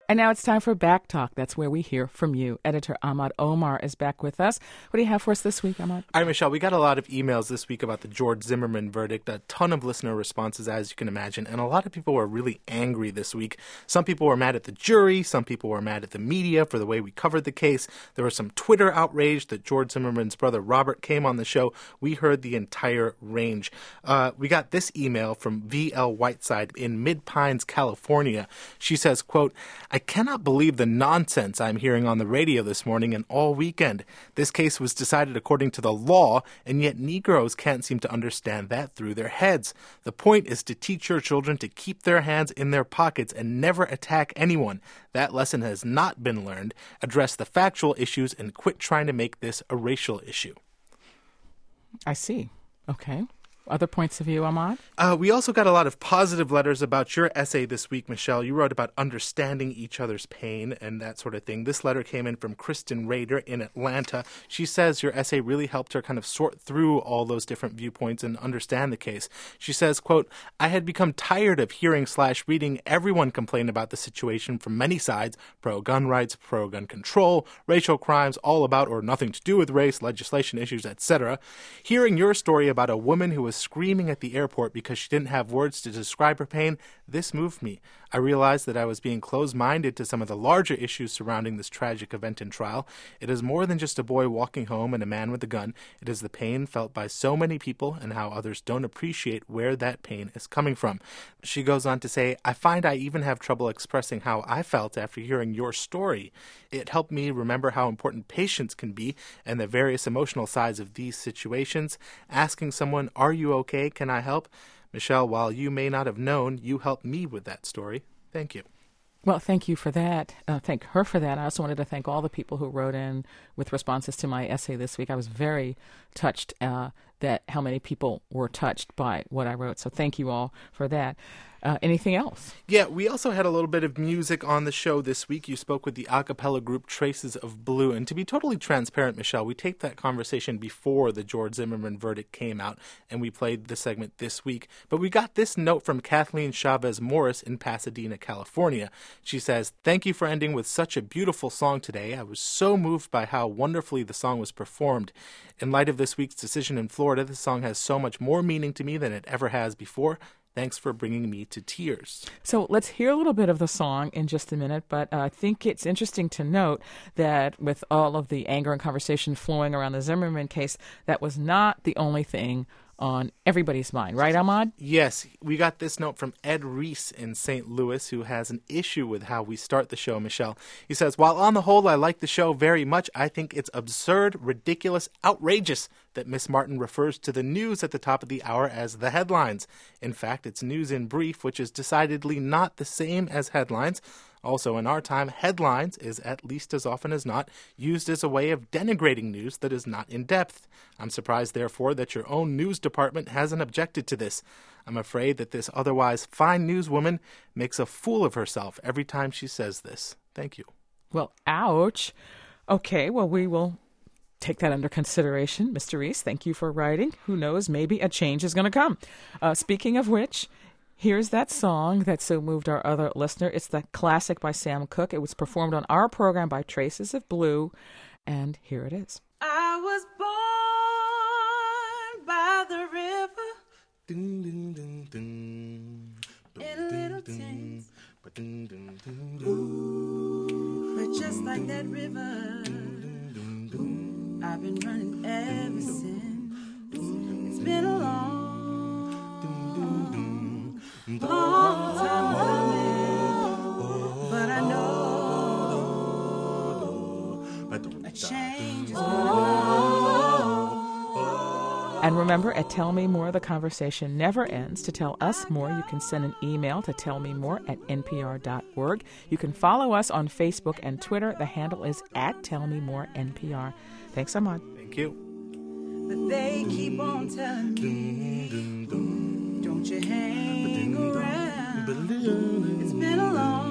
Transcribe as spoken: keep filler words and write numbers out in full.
And now it's time for Back Talk. That's where we hear from you. Editor Ahmad Omar is back with us. What do you have for us this week, Ahmad? All right, Michelle, we got a lot of emails this week about the George Zimmerman verdict, a ton of listener responses, as you can imagine, and a lot of people were really angry this week. Some people were mad at the jury. Some people were mad at the media for the way we covered the case. There was some Twitter outrage that George Zimmerman's brother Robert came on the show. We heard the entire range. Uh, we got this email from V L Whiteside in Mid-Pines, California. She says, quote, I cannot believe the nonsense I'm hearing on the radio this morning and all weekend. This case was decided according to the law, and yet Negroes can't seem to understand that through their heads. The point is to teach your children to keep their hands in their pockets and never attack anyone. That lesson has not been learned. Address the factual issues and quit trying to make this a racial issue. I see. Okay. Other points of view, Ahmad? Uh, we also got a lot of positive letters about your essay this week, Michelle. You wrote about understanding each other's pain and that sort of thing. This letter came in from Kristen Rader in Atlanta. She says your essay really helped her kind of sort through all those different viewpoints and understand the case. She says, quote, I had become tired of hearing slash reading everyone complain about the situation from many sides, pro-gun rights, pro-gun control, racial crimes, all about or nothing to do with race, legislation issues, et cetera. Hearing your story about a woman who was screaming at the airport because she didn't have words to describe her pain, this moved me. I realized that I was being closed-minded to some of the larger issues surrounding this tragic event and trial. It is more than just a boy walking home and a man with a gun. It is the pain felt by so many people and how others don't appreciate where that pain is coming from. She goes on to say, I find I even have trouble expressing how I felt after hearing your story. It helped me remember how important patience can be and the various emotional sides of these situations. Asking someone, are you okay? Can I help? Michelle, while you may not have known, you helped me with that story. Thank you. Well, thank you for that. Uh, thank her for that. I also wanted to thank all the people who wrote in with responses to my essay this week. I was very touched uh, that how many people were touched by what I wrote. So thank you all for that. Uh, anything else? Yeah, we also had a little bit of music on the show this week. You spoke with the a cappella group Traces of Blue. And to be totally transparent, Michelle, we taped that conversation before the George Zimmerman verdict came out, and we played the segment this week. But we got this note from Kathleen Chavez Morris in Pasadena, California. She says, thank you for ending with such a beautiful song today. I was so moved by how wonderfully the song was performed. In light of this week's decision in Florida, the song has so much more meaning to me than it ever has before. Thanks for bringing me to tears. So let's hear a little bit of the song in just a minute, but uh, I think it's interesting to note that with all of the anger and conversation flowing around the Zimmerman case, that was not the only thing on everybody's mind. Right, Ahmad? Yes. We got this note from Ed Reese in Saint Louis, who has an issue with how we start the show, Michelle. He says, while on the whole I like the show very much, I think it's absurd, ridiculous, outrageous that Miss Martin refers to the news at the top of the hour as the headlines. In fact, it's news in brief, which is decidedly not the same as headlines. Also, in our time, headlines is, at least as often as not, used as a way of denigrating news that is not in depth. I'm surprised, therefore, that your own news department hasn't objected to this. I'm afraid that this otherwise fine newswoman makes a fool of herself every time she says this. Thank you. Well, ouch. Okay, well, we will take that under consideration. Mister Reese, thank you for writing. Who knows, maybe a change is going to come. Uh, speaking of which, here's that song that so moved our other listener. It's the classic by Sam Cooke. It was performed on our program by Traces of Blue, and here it is. I was born by the river dun, dun, dun, dun. In a little tent. But just like that river, I've been running ever since. It's been a long, long time coming, but I know a change is gonna come. And remember, at Tell Me More, the conversation never ends. To tell us more, you can send an email to tellmemore at n p r dot org. You can follow us on Facebook and Twitter. The handle is at tellmemorenpr. Thanks, Ahmad. Thank you. But they keep on telling me, don't you hang around. It's been a long